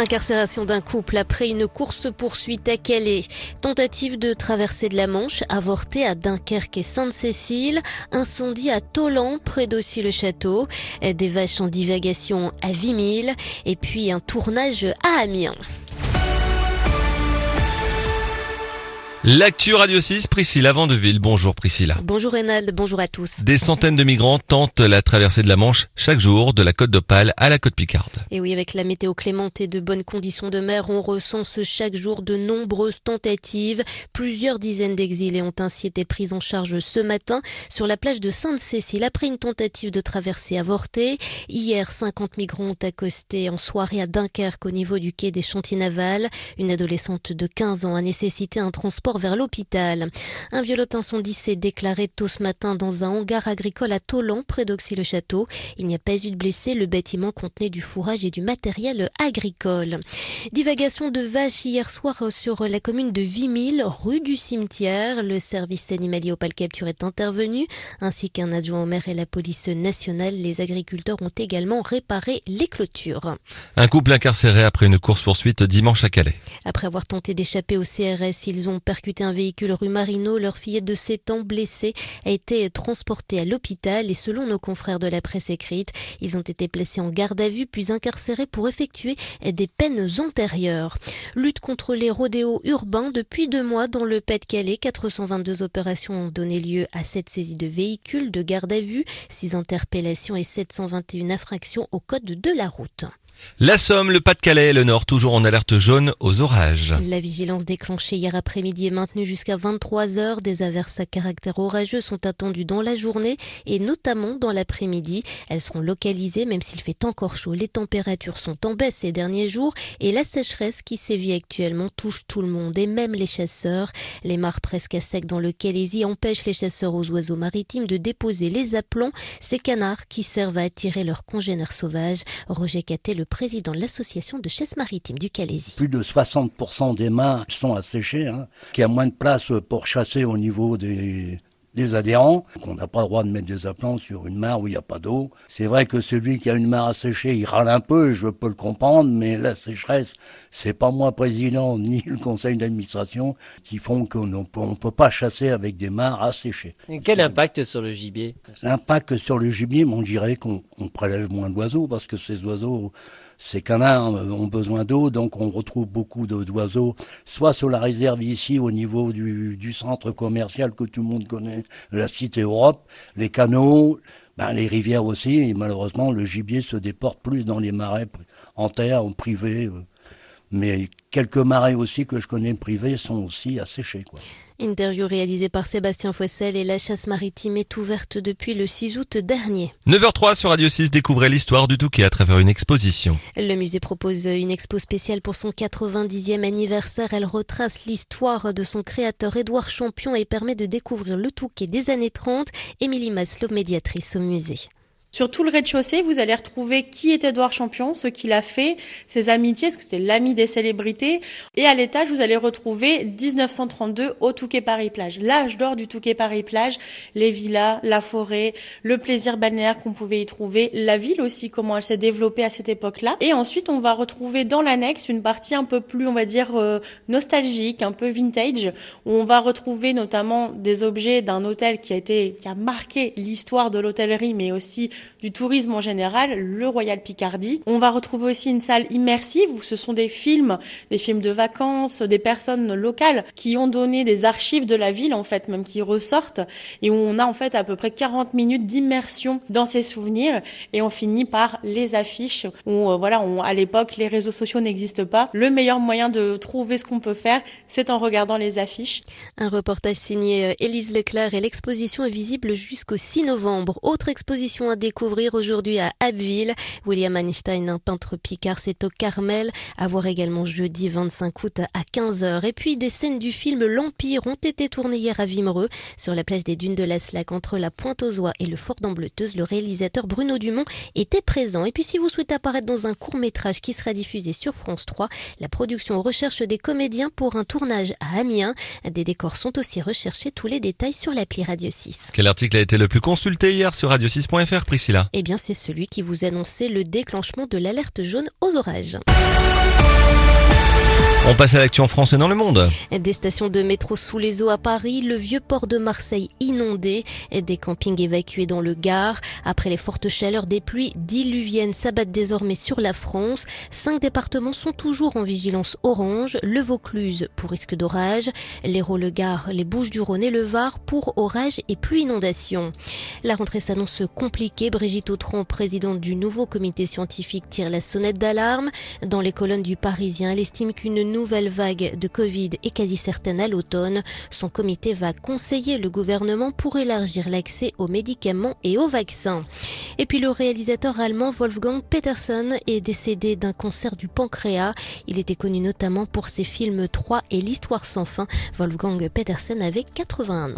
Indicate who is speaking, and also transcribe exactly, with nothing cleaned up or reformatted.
Speaker 1: Incarcération d'un couple après une course-poursuite à Calais. Tentative de traversée de la Manche, avortée à Dunkerque et Sainte-Cécile. Incendie à Tholen, près d'Aussy-le-Château. Des vaches en divagation à Vimille. Et puis un tournage à Amiens.
Speaker 2: L'actu Radio six, Priscilla Vandeville. Bonjour Priscilla.
Speaker 1: Bonjour Reynald, bonjour à tous.
Speaker 2: Des centaines de migrants tentent la traversée de la Manche chaque jour de la côte d'Opale à la côte Picarde.
Speaker 1: Et oui, avec la météo clémente et de bonnes conditions de mer, on recense chaque jour de nombreuses tentatives. Plusieurs dizaines d'exilés ont ainsi été pris en charge ce matin sur la plage de Sainte-Cécile après une tentative de traversée avortée. Hier, cinquante migrants ont accosté en soirée à Dunkerque au niveau du quai des Chantiers navals. Une adolescente de quinze ans a nécessité un transport vers l'hôpital. Un violent incendie s'est déclaré tôt ce matin dans un hangar agricole à Tholen, près d'Auxy-le-Château. Il n'y a pas eu de blessés. Le bâtiment contenait du fourrage et du matériel agricole. Divagation de vaches hier soir sur la commune de Vimille, rue du Cimetière. Le service animalier Opale Capture est intervenu, ainsi qu'un adjoint au maire et la police nationale. Les agriculteurs ont également réparé les clôtures.
Speaker 2: Un couple incarcéré après une course-poursuite dimanche à Calais.
Speaker 1: Après avoir tenté d'échapper au C R S, ils ont percuté un véhicule rue Marino. Leur fillette de sept ans blessée a été transportée à l'hôpital et selon nos confrères de la presse écrite, ils ont été placés en garde à vue puis incarcérés pour effectuer des peines antérieures. Lutte contre les rodéos urbains depuis deux mois dans le Pas-de-Calais. quatre cent vingt-deux opérations ont donné lieu à sept saisies de véhicules, de garde à vue, six interpellations et sept cent vingt et une infractions au code de la route.
Speaker 2: La Somme, le Pas-de-Calais et le Nord toujours en alerte jaune aux orages.
Speaker 1: La vigilance déclenchée hier après-midi est maintenue jusqu'à vingt-trois heures. Des averses à caractère orageux sont attendues dans la journée et notamment dans l'après-midi. Elles seront localisées même s'il fait encore chaud. Les températures sont en baisse ces derniers jours et la sécheresse qui sévit actuellement touche tout le monde et même les chasseurs. Les mares presque à sec dans le Calaisis empêchent les chasseurs aux oiseaux maritimes de déposer les appelants, ces canards qui servent à attirer leurs congénères sauvages. Roger Cattet, le président de l'association de chasse maritime du Calaisis.
Speaker 3: Plus de soixante pour cent des mares sont asséchées, hein, qu'il y a moins de place pour chasser au niveau des, des adhérents, qu'on n'a pas le droit de mettre des appelants sur une mare où il n'y a pas d'eau. C'est vrai que celui qui a une mare asséchée, il râle un peu, je peux le comprendre, mais la sécheresse, c'est pas moi président ni le conseil d'administration qui font qu'on ne peut pas chasser avec des mares asséchées.
Speaker 4: Et quel impact sur le gibier?
Speaker 3: L'impact sur le gibier, on dirait qu'on on prélève moins d'oiseaux parce que ces oiseaux, ces canards ont besoin d'eau, donc on retrouve beaucoup d'oiseaux, soit sur la réserve ici au niveau du, du centre commercial que tout le monde connaît, la Cité Europe, les canaux, ben les rivières aussi, et malheureusement le gibier se déporte plus dans les marais en terre, en privé. Mais quelques marais aussi que je connais privés sont aussi asséchés, quoi.
Speaker 1: Interview réalisée par Sébastien Foissel et la chasse maritime est ouverte depuis le six août dernier.
Speaker 2: neuf heures trois sur Radio six, découvrez l'histoire du Touquet à travers une exposition.
Speaker 1: Le musée propose une expo spéciale pour son quatre-vingt-dixième anniversaire. Elle retrace l'histoire de son créateur Édouard Champion et permet de découvrir le Touquet des années trente. Émilie Maslow, médiatrice au musée.
Speaker 5: Sur tout le rez-de-chaussée, vous allez retrouver qui est Édouard Champion, ce qu'il a fait, ses amitiés, parce que c'était l'ami des célébrités. Et à l'étage, vous allez retrouver dix-neuf cent trente-deux au Touquet Paris-Plage. L'âge d'or du Touquet Paris-Plage, les villas, la forêt, le plaisir balnéaire qu'on pouvait y trouver, la ville aussi, comment elle s'est développée à cette époque-là. Et ensuite, on va retrouver dans l'annexe une partie un peu plus, on va dire, euh, nostalgique, un peu vintage, où on va retrouver notamment des objets d'un hôtel qui a été, qui a marqué l'histoire de l'hôtellerie, mais aussi du tourisme en général, le Royal Picardie. On va retrouver aussi une salle immersive où ce sont des films, des films de vacances, des personnes locales qui ont donné des archives de la ville en fait, même qui ressortent et où on a en fait à peu près quarante minutes d'immersion dans ces souvenirs et on finit par les affiches où euh, voilà, on, à l'époque les réseaux sociaux n'existent pas. Le meilleur moyen de trouver ce qu'on peut faire, c'est en regardant les affiches.
Speaker 1: Un reportage signé Élise Leclerc et l'exposition est visible jusqu'au six novembre. Autre exposition à découvrir aujourd'hui à Abbeville. William Einstein, un peintre picard, c'est au Carmel. À voir également jeudi vingt-cinq août à quinze heures. Et puis des scènes du film L'Empire ont été tournées hier à Wimereux, sur la plage des dunes de la Slac, entre la Pointe-aux-Oies et le Fort d'Ambleteuse. Le réalisateur Bruno Dumont était présent. Et puis si vous souhaitez apparaître dans un court-métrage qui sera diffusé sur France trois, la production recherche des comédiens pour un tournage à Amiens. Des décors sont aussi recherchés. Tous les détails sur l'appli Radio six.
Speaker 2: Quel article a été le plus consulté hier sur radio six point f r? Priscilla?
Speaker 1: Eh bien, c'est celui qui vous annonçait le déclenchement de l'alerte jaune aux orages.
Speaker 2: On passe à l'actu en France et dans le monde.
Speaker 1: Des stations de métro sous les eaux à Paris, le vieux port de Marseille inondé, des campings évacués dans le Gard. Après les fortes chaleurs, des pluies diluviennes s'abattent désormais sur la France. Cinq départements sont toujours en vigilance orange. Le Vaucluse pour risque d'orage, l'Hérault, le Gard, les Bouches-du-Rhône et le Var pour orage et pluie inondation. La rentrée s'annonce compliquée. Brigitte Autran, présidente du nouveau comité scientifique, tire la sonnette d'alarme. Dans les colonnes du Parisien, elle estime qu'une nouvelle vague de Covid est quasi certaine à l'automne. Son comité va conseiller le gouvernement pour élargir l'accès aux médicaments et aux vaccins. Et puis le réalisateur allemand Wolfgang Petersen est décédé d'un cancer du pancréas. Il était connu notamment pour ses films trois et l'Histoire sans fin. Wolfgang Petersen avait quatre-vingt-un ans.